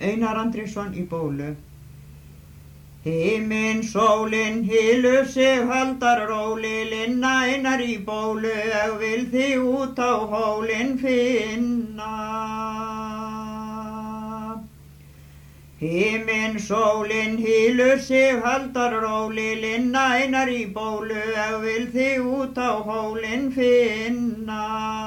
Einar Andrésson í Bólu. Himinn sólin hylur sig haldar róli, Linna Einar í Bólu, ég vil þig út á hólinn finna. Himinn sólin hylur sig haldar róli, Linna Einar í Bólu, ég vil þig út á hólinn finna.